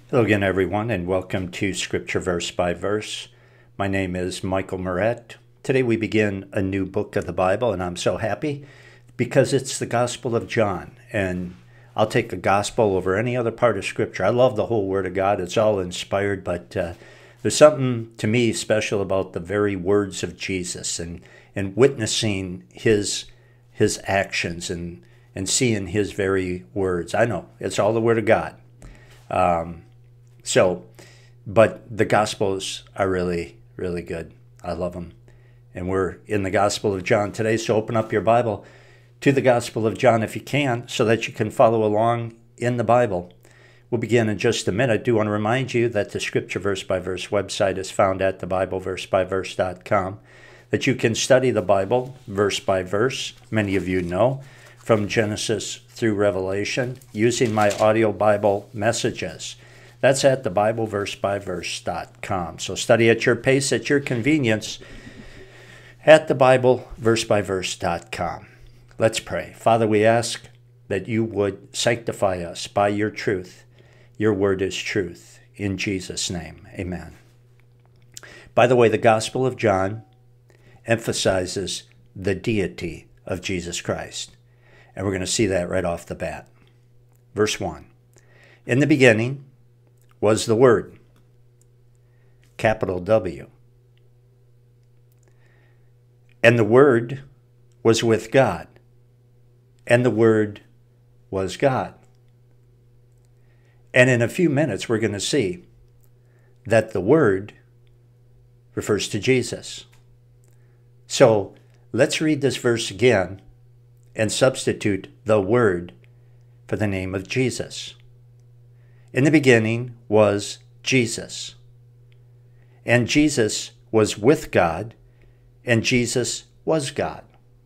Hello again, everyone, and welcome to Scripture Verse by Verse. My name is Michael Moret. Today we begin a new book of the Bible, and I'm so happy because it's the Gospel of John. And I'll take the Gospel over any other part of Scripture. I love the whole Word of God. It's all inspired, but there's something to me special about the very words of Jesus and witnessing his actions and seeing his very words. I know, it's all the Word of God. But the Gospels are really, really good. I love them. And we're in the Gospel of John today, so open up your Bible to the Gospel of John if you can, so that you can follow along in the Bible. We'll begin in just a minute. I do want to remind you that the Scripture Verse by Verse website is found at thebibleversebyverse.com, that you can study the Bible verse by verse, many of you know, from Genesis through Revelation, using my audio Bible messages. That's at thebibleversebyverse.com. So study at your pace, at your convenience, at thebibleversebyverse.com. Let's pray. Father, we ask that you would sanctify us by your truth. Your word is truth. In Jesus' name, amen. By the way, the Gospel of John emphasizes the deity of Jesus Christ. And we're going to see that right off the bat. Verse 1. In the beginning was the Word, capital W. And the Word was with God, and the Word was God. And in a few minutes, we're going to see that the Word refers to Jesus. So let's read this verse again and substitute the Word for the name of Jesus. In the beginning was Jesus, and Jesus was with God, and Jesus was God.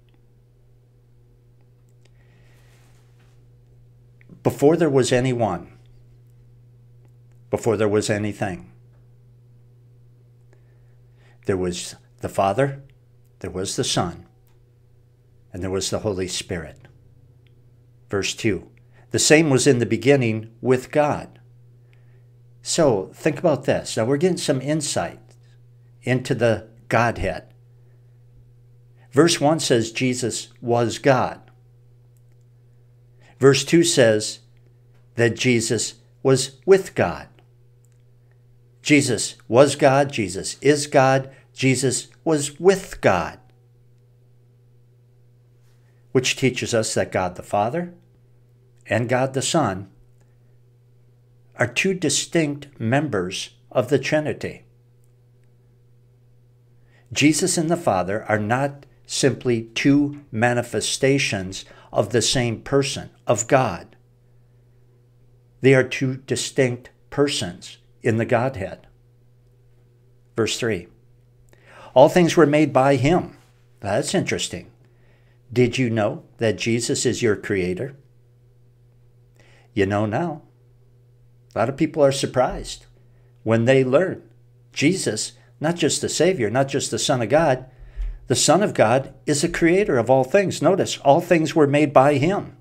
Before there was anyone, before there was anything, there was the Father, there was the Son, and there was the Holy Spirit. Verse 2. The same was in the beginning with God. So think about this. Now we're getting some insight into the Godhead. Verse 1 says Jesus was God. Verse 2 says that Jesus was with God. Jesus was God. Jesus is God. Jesus was with God. Which teaches us that God the Father and God the Son are two distinct members of the Trinity. Jesus and the Father are not simply two manifestations of the same person, of God. They are two distinct persons in the Godhead. Verse 3. All things were made by him. That's interesting. Did you know that Jesus is your creator? You know now. A lot of people are surprised when they learn Jesus, not just the Savior, not just the Son of God. The Son of God is the creator of all things. Notice, all things were made by him.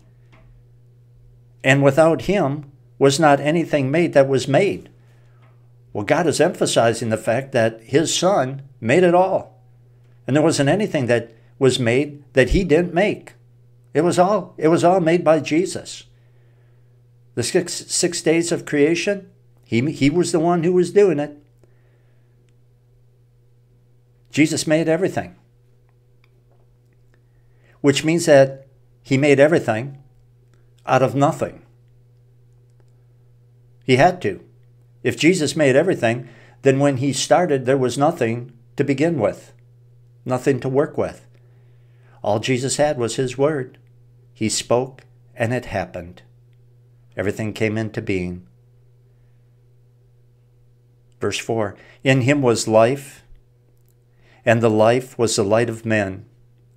And without him was not anything made that was made. Well, God is emphasizing the fact that his Son made it all. And there wasn't anything that was made that he didn't make. It was all made by Jesus. The six days of creation, he was the one who was doing it. Jesus made everything. Which means that he made everything out of nothing. He had to. If Jesus made everything, then when he started, there was nothing to begin with. Nothing to work with. All Jesus had was his word. He spoke and it happened. Everything came into being. Verse 4, in him was life, and the life was the light of men.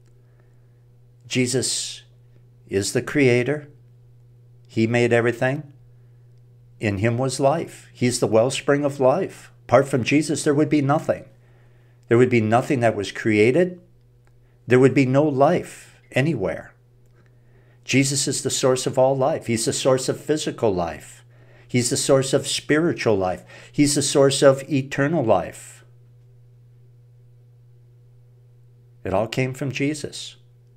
Jesus is the creator. He made everything. In him was life. He's the wellspring of life. Apart from Jesus, there would be nothing. There would be nothing that was created. There would be no life anywhere. Jesus is the source of all life. He's the source of physical life. He's the source of spiritual life. He's the source of eternal life. It all came from Jesus.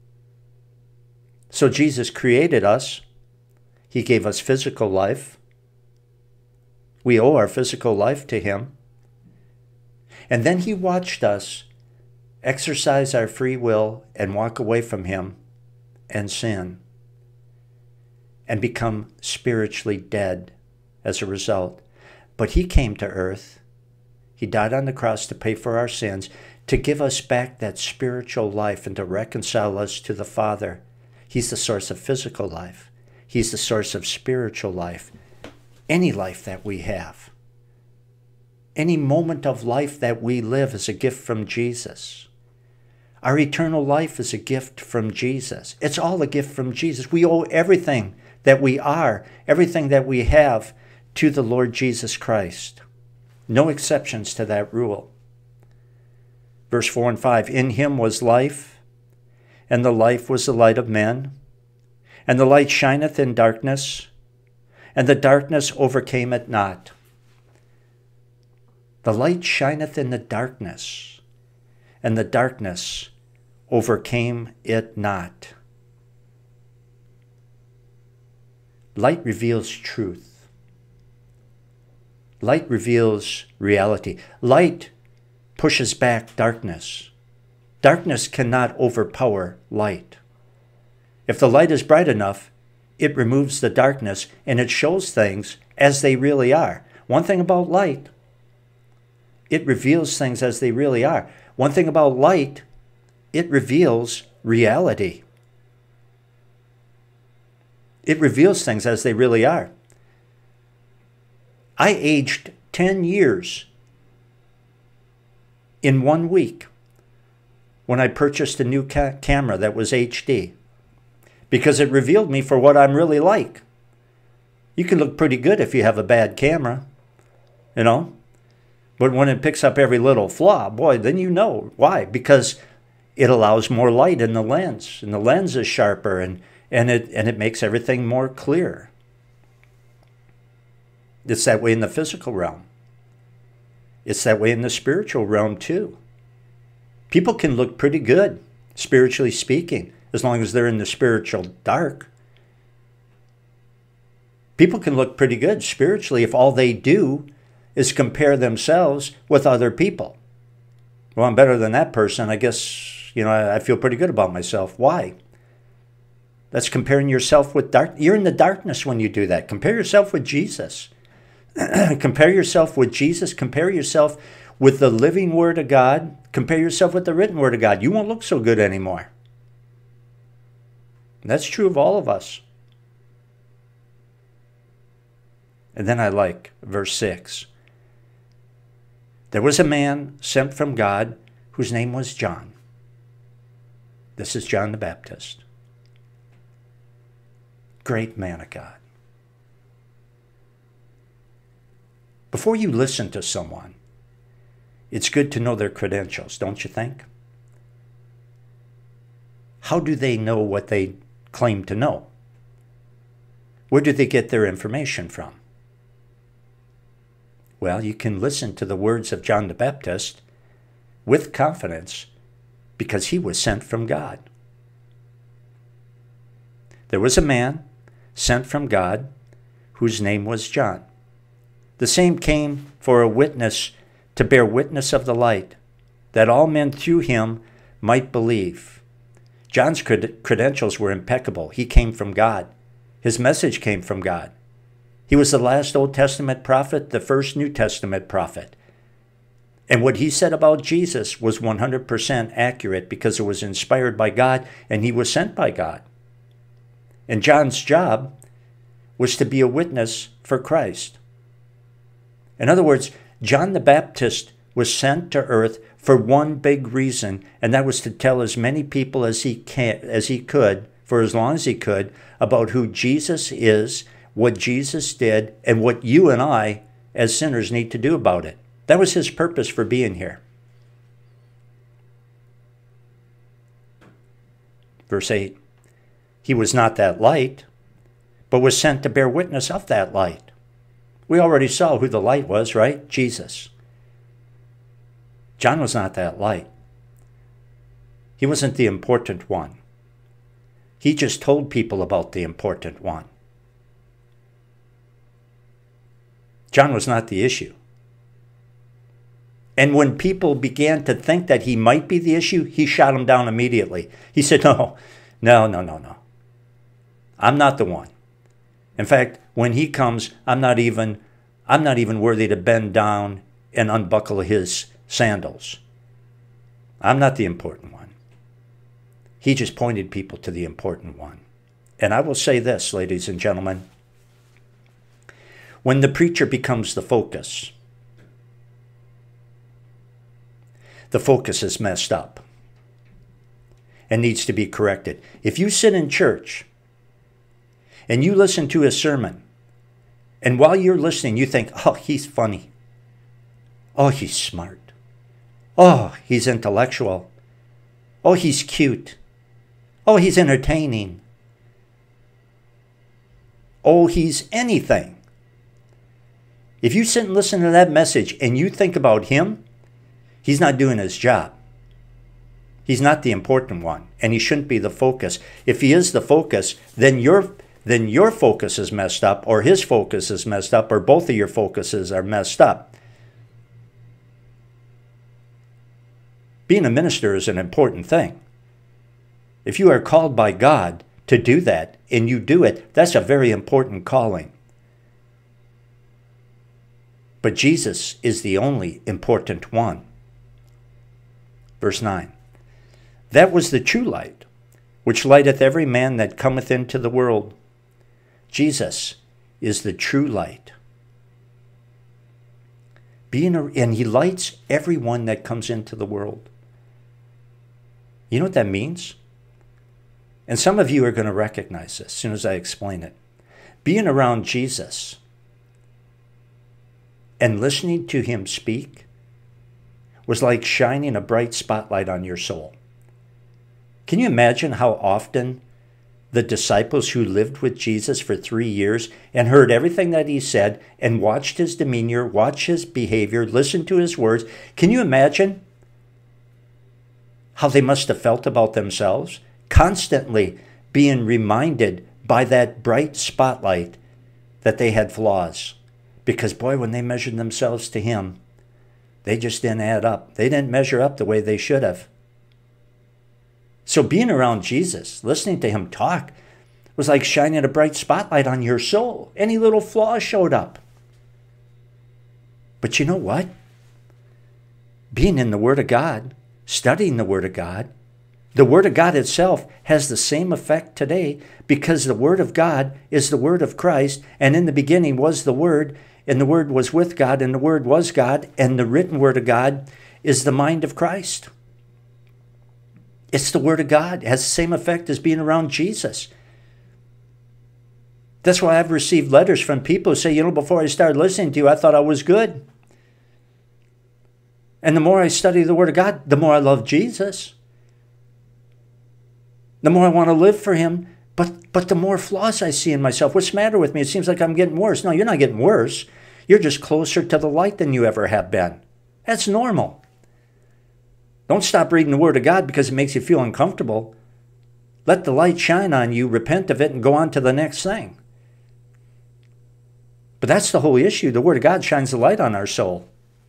So Jesus created us. He gave us physical life. We owe our physical life to him. And then he watched us exercise our free will and walk away from him and sin and become spiritually dead as a result. But he came to earth. He died on the cross to pay for our sins, to give us back that spiritual life and to reconcile us to the Father. He's the source of physical life. He's the source of spiritual life. Any life that we have, any moment of life that we live is a gift from Jesus. Our eternal life is a gift from Jesus. It's all a gift from Jesus. We owe everything that we are, everything that we have, to the Lord Jesus Christ. No exceptions to that rule. Verse 4 and 5, in him was life, and the life was the light of men. And the light shineth in darkness, and the darkness overcame it not. The light shineth in the darkness, and the darkness overcame it not. Light reveals truth. Light reveals reality. Light pushes back darkness. Darkness cannot overpower light. If the light is bright enough, it removes the darkness and it shows things as they really are. One thing about light, it reveals things as they really are. One thing about light, it reveals reality. It reveals things as they really are. I aged 10 years in 1 week when I purchased a new camera that was HD, because it revealed me for what I'm really like. You can look pretty good if you have a bad camera, you know, but when it picks up every little flaw, boy, then you know why. Because it allows more light in the lens, and the lens is sharper, and it makes everything more clear. It's that way in the physical realm. It's that way in the spiritual realm too. People can look pretty good, spiritually speaking, as long as they're in the spiritual dark. People can look pretty good spiritually if all they do is compare themselves with other people. Well, I'm better than that person. I guess, you know, I feel pretty good about myself. Why? That's comparing yourself with dark. You're in the darkness when you do that. Compare yourself with Jesus. Compare yourself with Jesus. Compare yourself with the living Word of God. Compare yourself with the written Word of God. You won't look so good anymore. And that's true of all of us. And then I like verse 6. There was a man sent from God whose name was John. This is John the Baptist. Great man of God. Before you listen to someone, it's good to know their credentials, don't you think? How do they know what they claim to know? Where do they get their information from? Well, you can listen to the words of John the Baptist with confidence because he was sent from God. There was a man sent from God whose name was John. The same came for a witness to bear witness of the light, that all men through him might believe. John's credentials were impeccable. He came from God. His message came from God. He was the last Old Testament prophet, the first New Testament prophet. And what he said about Jesus was 100% accurate because it was inspired by God and he was sent by God. And John's job was to be a witness for Christ. In other words, John the Baptist was sent to earth for one big reason, and that was to tell as many people as he could, for as long as he could, about who Jesus is, what Jesus did, and what you and I, as sinners, need to do about it. That was his purpose for being here. Verse 8, he was not that light, but was sent to bear witness of that light. We already saw who the light was, right? Jesus. John was not that light. He wasn't the important one. He just told people about the important one. John was not the issue. And when people began to think that he might be the issue, he shot them down immediately. He said, no. I'm not the one. In fact, when he comes, I'm not even worthy to bend down and unbuckle his sandals. I'm not the important one. He just pointed people to the important one. And I will say this, ladies and gentlemen, when the preacher becomes the focus is messed up and needs to be corrected. If you sit in church and you listen to a sermon, and while you're listening, you think, oh, he's funny. Oh, he's smart. Oh, he's intellectual. Oh, he's cute. Oh, he's entertaining. Oh, he's anything. If you sit and listen to that message and you think about him, he's not doing his job. He's not the important one, and he shouldn't be the focus. If he is the focus, then your focus is messed up, or his focus is messed up, or both of your focuses are messed up. Being a minister is an important thing. If you are called by God to do that, and you do it, that's a very important calling. But Jesus is the only important one. Verse 9. That was the true light, which lighteth every man that cometh into the world. Jesus is the true light. And he lights everyone that comes into the world. You know what that means? And some of you are going to recognize this as soon as I explain it. Being around Jesus and listening to him speak was like shining a bright spotlight on your soul. Can you imagine how often the disciples who lived with Jesus for 3 years and heard everything that he said and watched his demeanor, watched his behavior, listened to his words, can you imagine how they must have felt about themselves? Constantly being reminded by that bright spotlight that they had flaws. Because boy, when they measured themselves to him, they just didn't add up. They didn't measure up the way they should have. So being around Jesus, listening to him talk, was like shining a bright spotlight on your soul. Any little flaw showed up. But you know what? Being in the Word of God, studying the Word of God itself has the same effect today, because the Word of God is the Word of Christ, and in the beginning was the Word, and the Word was with God, and the Word was God, and the written Word of God is the mind of Christ. It's the Word of God. It has the same effect as being around Jesus. That's why I've received letters from people who say, before I started listening to you, I thought I was good. And the more I study the Word of God, the more I love Jesus. The more I want to live for him, but the more flaws I see in myself. What's the matter with me? It seems like I'm getting worse. No, you're not getting worse. You're just closer to the light than you ever have been. That's normal. Don't stop reading the Word of God because it makes you feel uncomfortable. Let the light shine on you, repent of it, and go on to the next thing. But that's the whole issue. The Word of God shines the light on our soul.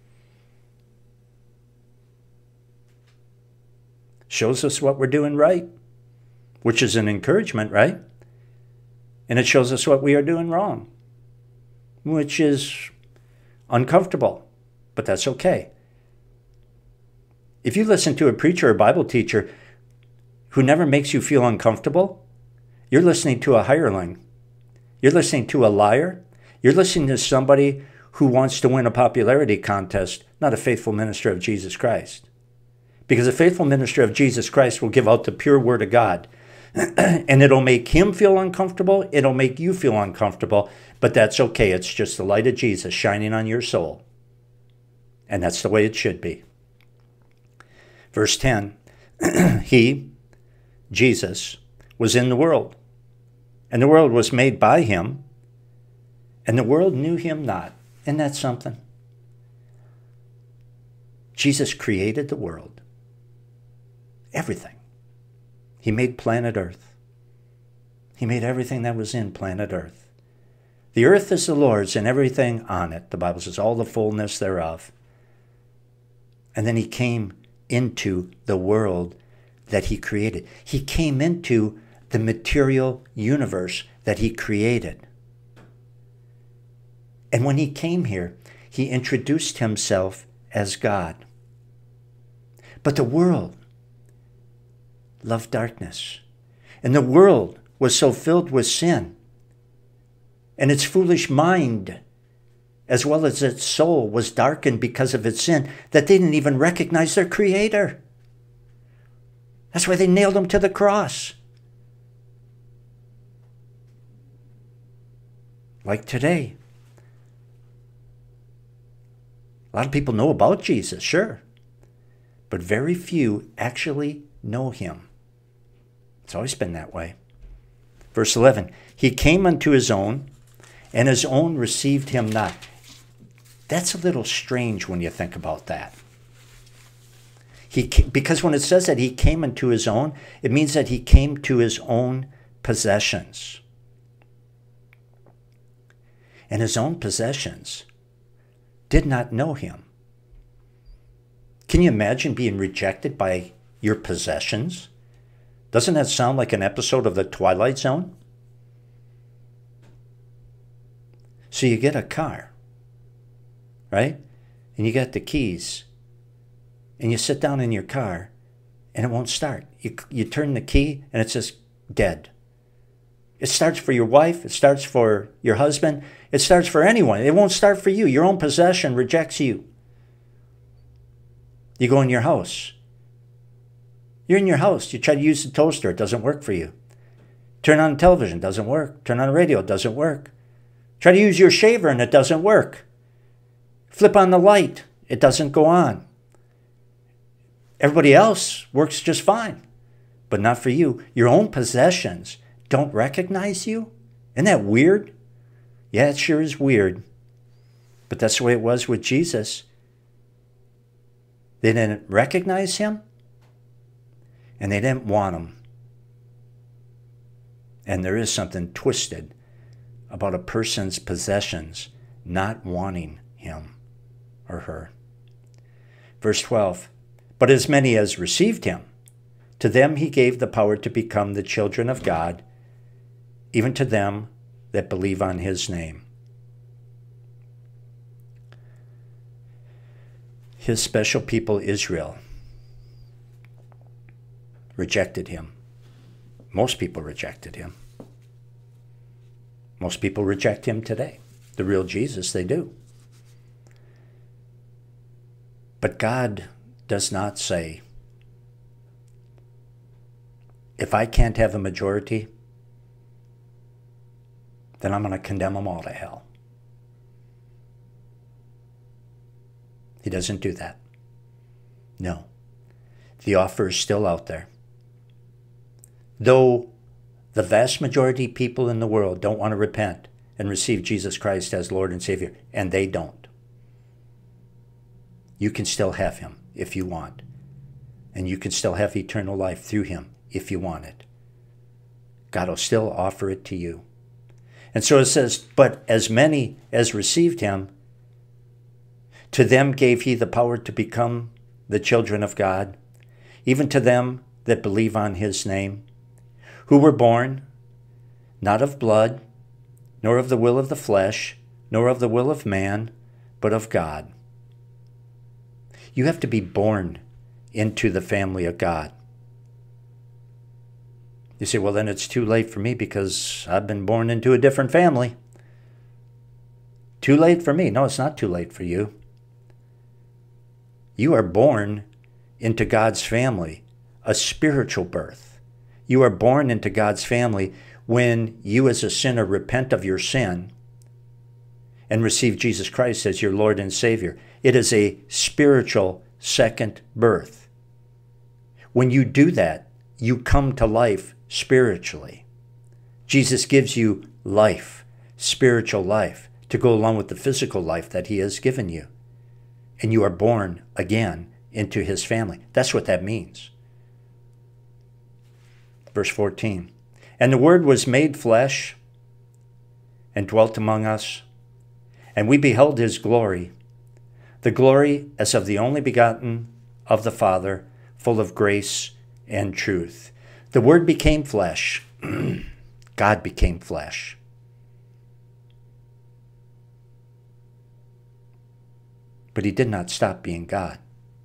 Shows us what we're doing right, which is an encouragement, right? And it shows us what we are doing wrong, which is uncomfortable, but that's okay. If you listen to a preacher or Bible teacher who never makes you feel uncomfortable, you're listening to a hireling. You're listening to a liar. You're listening to somebody who wants to win a popularity contest, not a faithful minister of Jesus Christ. Because a faithful minister of Jesus Christ will give out the pure Word of God. And it'll make him feel uncomfortable. It'll make you feel uncomfortable. But that's okay. It's just the light of Jesus shining on your soul. And that's the way it should be. Verse 10, he, Jesus, was in the world, and the world was made by him, And the world knew him not. Isn't that something? Jesus created the world. Everything. He made planet Earth. He made everything that was in planet Earth. The earth is the Lord's and everything on it. The Bible says, all the fullness thereof. And then he came into the world that he created. He came into the material universe that he created. And when he came here, he introduced himself as God. But the world loved darkness. And the world was so filled with sin. And its foolish mind, as well as its soul, was darkened because of its sin, that they didn't even recognize their Creator. That's why they nailed him to the cross. Like today. A lot of people know about Jesus, sure. But very few actually know him. It's always been that way. Verse 11, he came unto his own, and his own received him not. That's a little strange when you think about that. Because when it says that he came unto his own, it means that he came to his own possessions. And his own possessions did not know him. Can you imagine being rejected by your possessions? Doesn't that sound like an episode of The Twilight Zone? So you get a car, right? And you got the keys. And you sit down in your car and it won't start. You turn the key and it's just dead. It starts for your wife. It starts for your husband. It starts for anyone. It won't start for you. Your own possession rejects you. You go in your house. You're in your house. You try to use the toaster. It doesn't work for you. Turn on the television. It doesn't work. Turn on the radio. It doesn't work. Try to use your shaver and it doesn't work. Flip on the light. It doesn't go on. Everybody else works just fine, but not for you. Your own possessions don't recognize you. Isn't that weird? Yeah, it sure is weird. But that's the way it was with Jesus. They didn't recognize him, and they didn't want him. And there is something twisted about a person's possessions not wanting him or her. Verse 12, but as many as received him, to them he gave the power to become the children of God, even to them that believe on his name. His special people, Israel, rejected him. Most people rejected him. Most people reject him today. The real Jesus, they do. But God does not say, if I can't have a majority, then I'm going to condemn them all to hell. He doesn't do that. No. The offer is still out there. Though the vast majority of people in the world don't want to repent and receive Jesus Christ as Lord and Savior, and they don't, you can still have him if you want. And you can still have eternal life through him if you want it. God will still offer it to you. And so it says, but as many as received him, to them gave he the power to become the children of God, even to them that believe on his name, who were born not of blood, nor of the will of the flesh, nor of the will of man, but of God. You have to be born into the family of God. You say, well, then it's too late for me because I've been born into a different family. Too late for me. No, it's not too late for you. You are born into God's family, a spiritual birth. You are born into God's family when you as a sinner repent of your sin and receive Jesus Christ as your Lord and Savior. It is a spiritual second birth. When you do that, you come to life spiritually. Jesus gives you life, spiritual life, to go along with the physical life that he has given you. And you are born again into his family. That's what that means. Verse 14. And the Word was made flesh and dwelt among us, and we beheld his glory, the glory as of the only begotten of the Father, full of grace and truth. The Word became flesh. God became flesh. But he did not stop being God.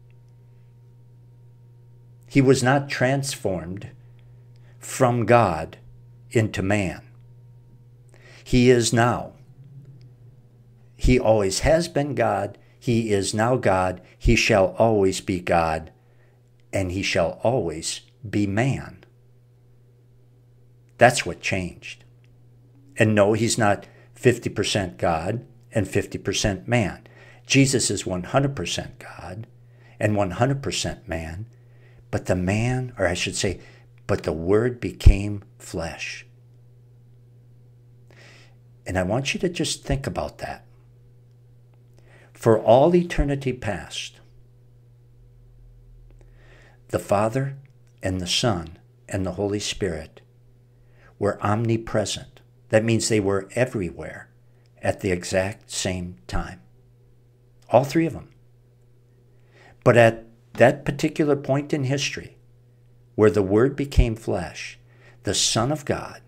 He was not transformed from God into man. He is now. He always has been God. He is now God. He shall always be God. And he shall always be man. That's what changed. And no, he's not 50% God and 50% man. Jesus is 100% God and 100% man. But the man, or I should say, but the Word became flesh. And I want you to just think about that. For all eternity past, the Father and the Son and the Holy Spirit were omnipresent. That means they were everywhere at the exact same time. All three of them. But at that particular point in history, where the Word became flesh, the Son of God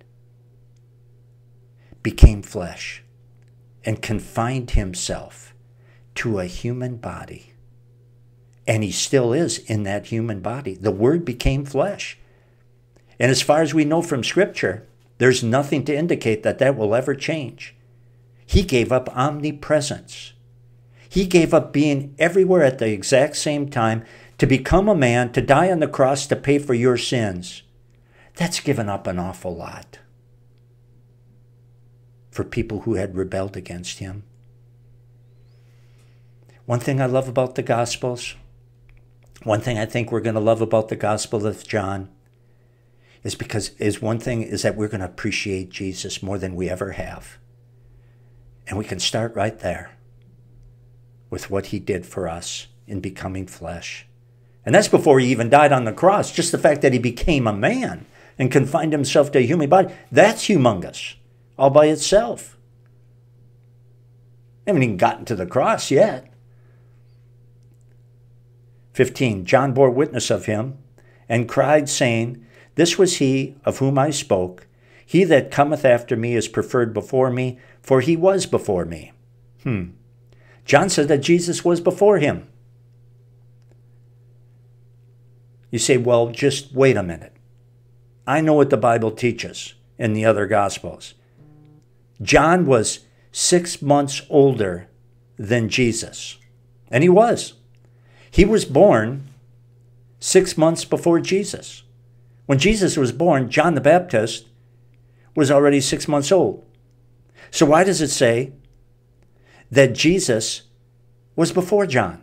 became flesh and confined himself to a human body. And he still is in that human body. The Word became flesh. And as far as we know from Scripture, there's nothing to indicate that that will ever change. He gave up omnipresence. He gave up being everywhere at the exact same time to become a man, to die on the cross to pay for your sins. That's given up an awful lot for people who had rebelled against him. One thing I love about the Gospels, one thing I think we're going to love about the Gospel of John is that we're going to appreciate Jesus more than we ever have. And we can start right there with what he did for us in becoming flesh. And that's before he even died on the cross. Just the fact that he became a man and confined himself to a human body, that's humongous all by itself. I haven't even gotten to the cross yet. 15, John bore witness of him and cried, saying, This was he of whom I spoke. He that cometh after me is preferred before me, for he was before me. John said that Jesus was before him. You say, well, just wait a minute. I know what the Bible teaches in the other Gospels. John was 6 months older than Jesus. And he was. He was born 6 months before Jesus. When Jesus was born, John the Baptist was already 6 months old. So why does it say that Jesus was before John?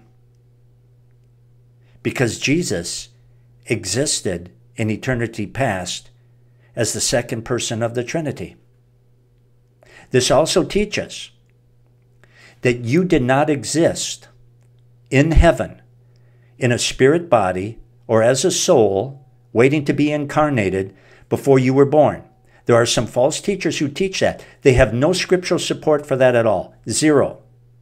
Because Jesus existed in eternity past as the second person of the Trinity. This also teaches that you did not exist in heaven in a spirit body or as a soul waiting to be incarnated before you were born. There are some false teachers who teach that. They have no scriptural support for that at all. Zero.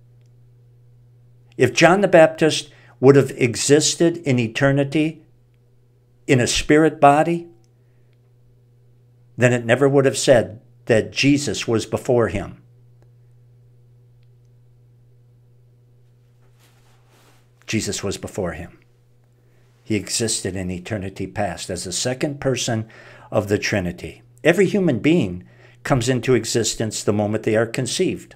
If John the Baptist would have existed in eternity in a spirit body, then it never would have said that Jesus was before him. Jesus was before him. He existed in eternity past as the second person of the Trinity. Every human being comes into existence the moment they are conceived.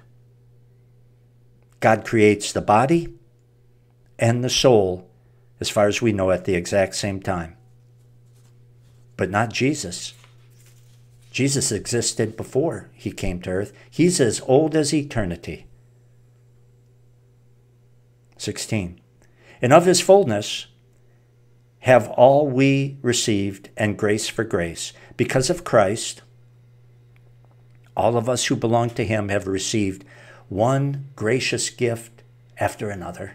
God creates the body and the soul, as far as we know, at the exact same time. But not Jesus. Jesus existed before he came to earth. He's as old as eternity. 16. And of his fullness have all we received, and grace for grace. Because of Christ, all of us who belong to him have received one gracious gift after another.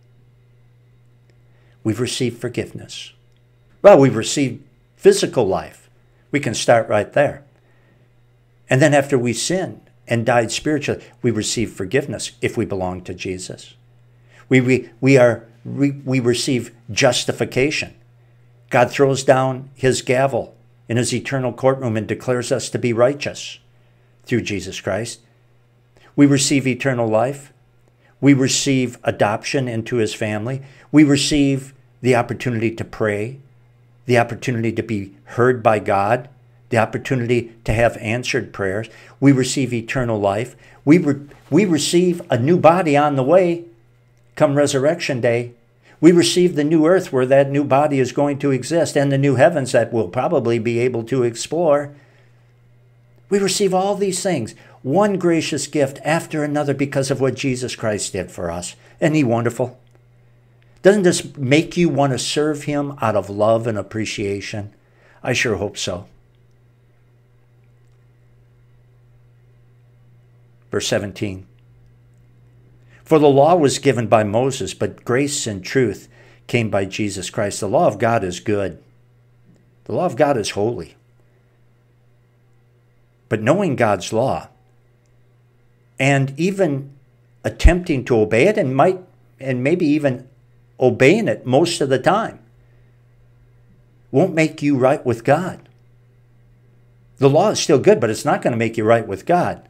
We've received forgiveness. Well, we've received physical life. We can start right there. And then after we sinned and died spiritually, we receive forgiveness if we belong to Jesus. We receive justification. God throws down his gavel in his eternal courtroom and declares us to be righteous through Jesus Christ. We receive eternal life. We receive adoption into his family. We receive the opportunity to pray, the opportunity to be heard by God, the opportunity to have answered prayers. We receive eternal life. We receive a new body on the way come resurrection day. We receive the new earth where that new body is going to exist, and the new heavens that we'll probably be able to explore. We receive all these things, one gracious gift after another, because of what Jesus Christ did for us. Isn't he wonderful? Doesn't this make you want to serve him out of love and appreciation? I sure hope so. Verse 17. For the law was given by Moses, but grace and truth came by Jesus Christ. The law of God is good. The law of God is holy. But knowing God's law and even attempting to obey it, and maybe even obeying it most of the time, won't make you right with God. The law is still good, but it's not going to make you right with God,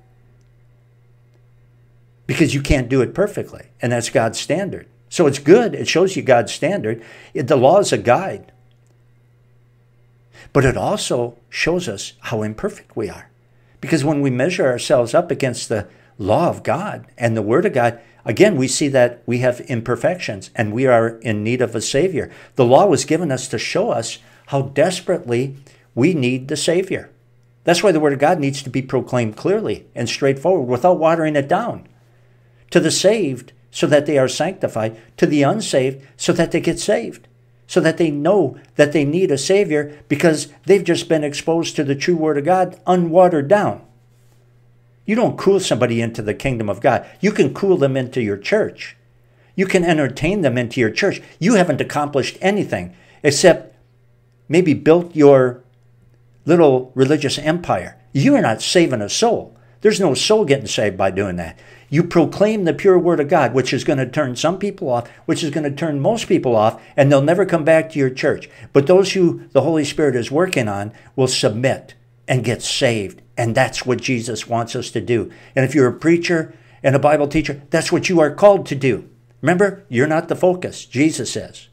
because you can't do it perfectly, and that's God's standard. So it's good. It shows you God's standard. The law is a guide. But it also shows us how imperfect we are. Because when we measure ourselves up against the law of God and the Word of God, again, we see that we have imperfections and we are in need of a Savior. The law was given us to show us how desperately we need the Savior. That's why the Word of God needs to be proclaimed clearly and straightforward without watering it down. To the saved, so that they are sanctified. To the unsaved, so that they get saved. So that they know that they need a Savior, because they've just been exposed to the true Word of God unwatered down. You don't cool somebody into the kingdom of God. You can cool them into your church. You can entertain them into your church. You haven't accomplished anything except maybe built your little religious empire. You are not saving a soul. There's no soul getting saved by doing that. You proclaim the pure Word of God, which is going to turn some people off, which is going to turn most people off, and they'll never come back to your church. But those who the Holy Spirit is working on will submit and get saved. And that's what Jesus wants us to do. And if you're a preacher and a Bible teacher, that's what you are called to do. Remember, you're not the focus. Jesus is.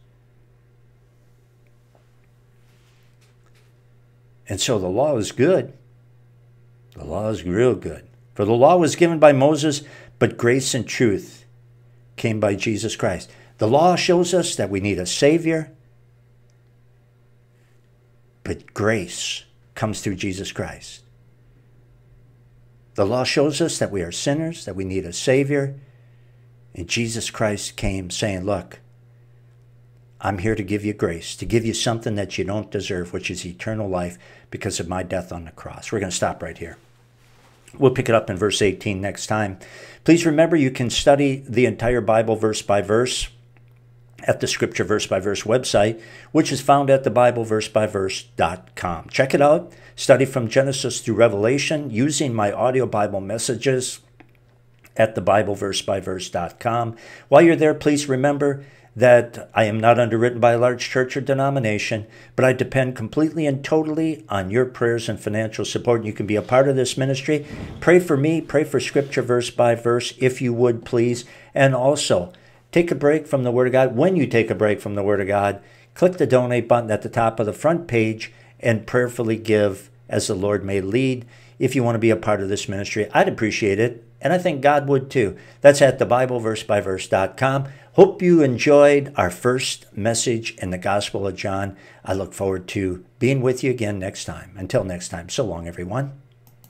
And so the law is good. The law is real good. For the law was given by Moses, but grace and truth came by Jesus Christ. The law shows us that we need a Savior, but grace comes through Jesus Christ. The law shows us that we are sinners, that we need a Savior, and Jesus Christ came saying, look, I'm here to give you grace, to give you something that you don't deserve, which is eternal life because of my death on the cross. We're going to stop right here. We'll pick it up in verse 18 next time. Please remember, you can study the entire Bible verse by verse at the Scripture Verse by Verse website, which is found at thebibleversebyverse.com. Check it out. Study from Genesis through Revelation using my audio Bible messages at thebibleversebyverse.com. While you're there, please remember that I am not underwritten by a large church or denomination, but I depend completely and totally on your prayers and financial support. You can be a part of this ministry. Pray for me. Pray for Scripture Verse by Verse, if you would, please. And also, take a break from the Word of God. When you take a break from the Word of God, click the donate button at the top of the front page and prayerfully give as the Lord may lead. If you want to be a part of this ministry, I'd appreciate it. And I think God would too. That's at thebibleversebyverse.com. Hope you enjoyed our first message in the Gospel of John. I look forward to being with you again next time. Until next time, so long, everyone.